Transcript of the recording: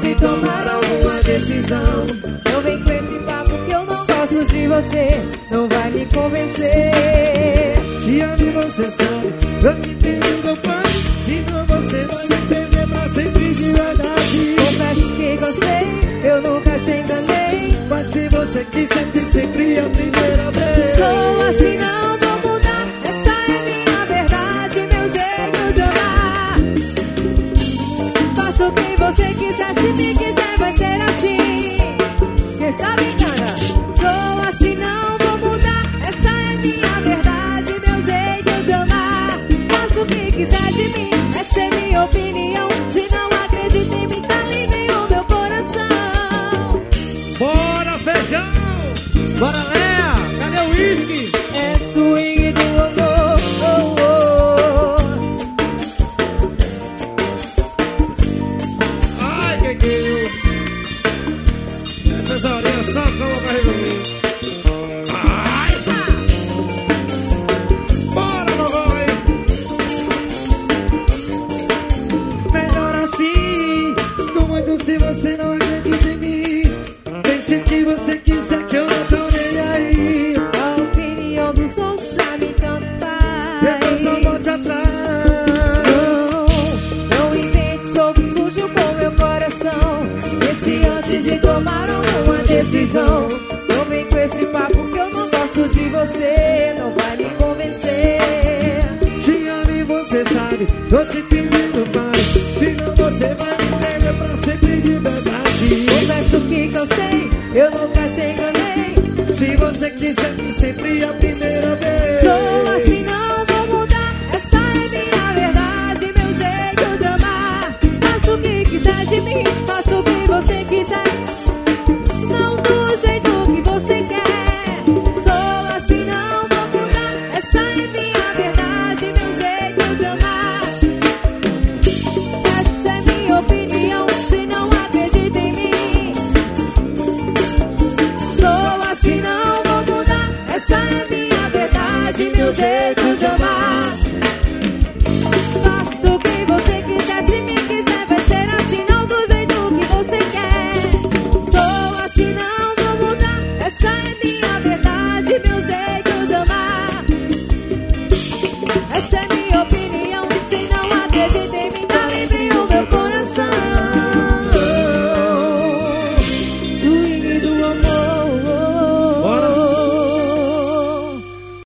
de tomar alguma decisão. Não vem com esse papo que eu não gosto de você. Não vai me convencer. Te amo e você sabe, eu te pedindo pai. Senão você vai me perder pra sempre de verdade. Confesso que gostei, eu nunca te enganei. Mas se você quiser ter sempre a primeira vez. Sou assim, não vou mudar. Essa é minha verdade, meu jeito de amar. Faço o que você quiser, se me quiser vai ser assim. Quem sabe engana. Sou assim, não vou mudar. Essa é minha verdade, meu jeito de amar. Faço o que quiser de mim, essa é minha opinião. Se não acredita em mim, tá livre o meu coração. Bora, feijão! Bora, Léa! Cadê o uísque? É swing do amor, oh, oh. Ai, que essas horinhas só como pra resolver. Ai! Bora, Novoy! Melhor assim. Estou muito se você não acredita em mim. Pense o que você quiser que eu não tô nem aí. A opinião dos outros pra mim tanto faz. Depois eu volto atrás. Não invente jogo sujo com meu coração. Esse antes de tomar uma decisão. Não vem com esse papo que eu não gosto de você. Não vai me convencer. Te amo e você sabe, tô te pedindo mais. Senão você vai me perder pra sempre de verdade. Confesso que cansei, eu nunca te enganei. Se você quiser ter sempre a primeira vez. Sou assim, não vou mudar. Essa é minha verdade, meu jeito de amar. Faço o que quiser de mim, faço o que você quiser. Não do jeito que você quer. Sou assim, não vou mudar. Essa é minha verdade, meu jeito de amar. Essa é minha opinião, se não acredita em mim. Sou assim, não vou mudar. Essa é minha verdade, meu jeito de amar.